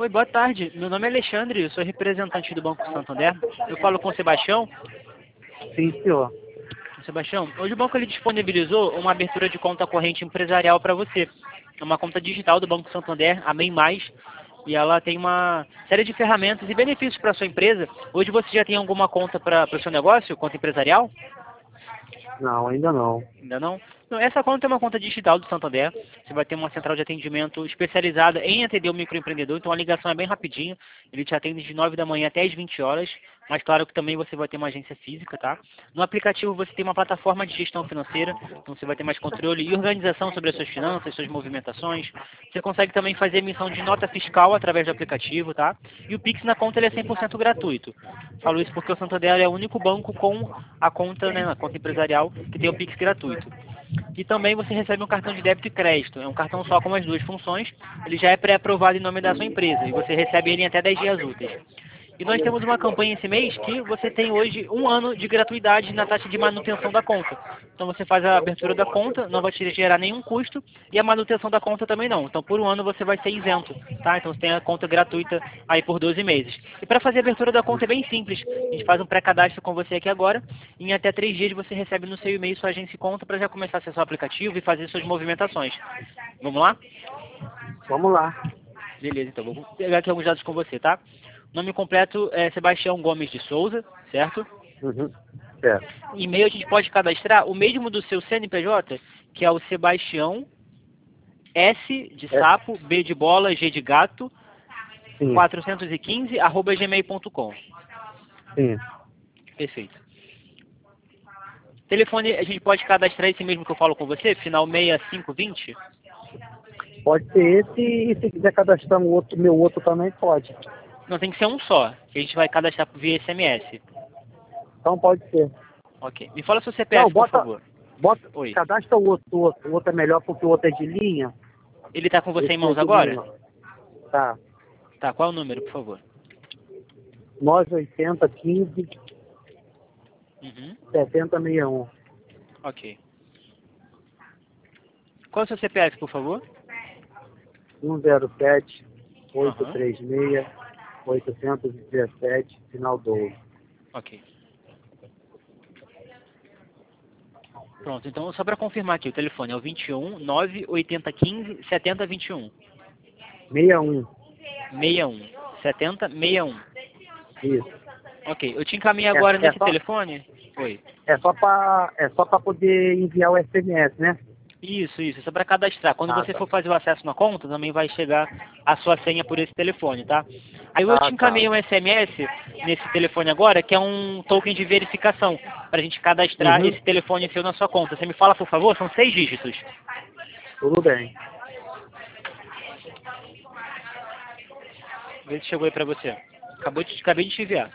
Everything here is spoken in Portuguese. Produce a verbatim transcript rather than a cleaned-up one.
Oi, boa tarde. Meu nome é Alexandre, eu sou representante do Banco Santander. Eu falo com o Sebastião. Sim, senhor. Sebastião, hoje o banco ele disponibilizou uma abertura de conta corrente empresarial para você. É uma conta digital do Banco Santander, a MEI Mais, e ela tem uma série de ferramentas e benefícios para a sua empresa. Hoje você já tem alguma conta para o seu negócio, conta empresarial? Não, ainda não. Ainda não? Não, essa conta é uma conta digital do Santander. Você vai ter uma central de atendimento especializada em atender o microempreendedor, então a ligação é bem rapidinho. Ele te atende de nove da manhã até as vinte horas, mas claro que também você vai ter uma agência física, tá? No aplicativo você tem uma plataforma de gestão financeira, então você vai ter mais controle e organização sobre as suas finanças, suas movimentações. Você consegue também fazer emissão de nota fiscal através do aplicativo, tá? E o Pix na conta ele é cem por cento gratuito. Falo isso porque o Santander é o único banco com a conta, né, a conta empresarial que tem o Pix gratuito. E também você recebe um cartão de débito e crédito. É um cartão só com as duas funções. Ele já é pré-aprovado em nome da sua empresa e você recebe ele em até dez dias úteis. E nós temos uma campanha esse mês que você tem hoje um ano de gratuidade na taxa de manutenção da conta. Então você faz a abertura da conta, não vai te gerar nenhum custo e a manutenção da conta também não. Então por um ano você vai ser isento, tá? Então você tem a conta gratuita aí por doze meses. E para fazer a abertura da conta é bem simples. A gente faz um pré-cadastro com você aqui agora e em até três dias você recebe no seu e-mail sua agência e conta para já começar a acessar o aplicativo e fazer suas movimentações. Vamos lá? Vamos lá. Beleza, então vou pegar aqui alguns dados com você, tá? Nome completo é Sebastião Gomes de Souza, certo? Uhum. Certo. E-mail a gente pode cadastrar o mesmo do seu C N P J, que é o Sebastião S de É. sapo, B de bola, G de gato, Sim, quatrocentos e quinze, arroba gmail ponto com. sim. Perfeito. Telefone, a gente pode cadastrar esse mesmo que eu falo com você, final seis cinco vinte? Pode ser esse e se quiser cadastrar um outro, meu outro também pode. Não, tem que ser um só, que a gente vai cadastrar via S M S. Então pode ser. Ok. Me fala seu C P F, Não, por bota, favor. bota, Oi. cadastra o outro, o outro. O outro é melhor porque o outro é de linha. Ele tá com você em Esse é mãos de agora? linha. Tá. Tá, qual é o número, por favor? nove oitenta, quinze, Uhum. setenta, sessenta e um. Ok. Qual é o seu C P F, por favor? um zero sete, oito Aham. três seis, oitocentos e dezessete, final doze. Ok. Pronto, então só para confirmar aqui, o telefone é o vinte e um, nove oitenta, quinze, setenta, vinte e um. sessenta e um. sessenta e um. setenta, sessenta e um. Isso. Ok, eu te encaminhei É, agora é nesse só, telefone? Oi. é só para é só para poder enviar o S M S, né? Isso, isso, só para cadastrar. Quando Ah, você tá. for fazer o acesso na conta, também vai chegar a sua senha por esse telefone, tá? Aí eu te Ah, tá. encaminhei um S M S nesse telefone agora, que é um token de verificação, para a gente cadastrar Uhum. esse telefone seu na sua conta. Você me fala, por favor? São seis dígitos. Tudo bem. Vê se chegou aí para você. Acabou de, acabei de te enviar.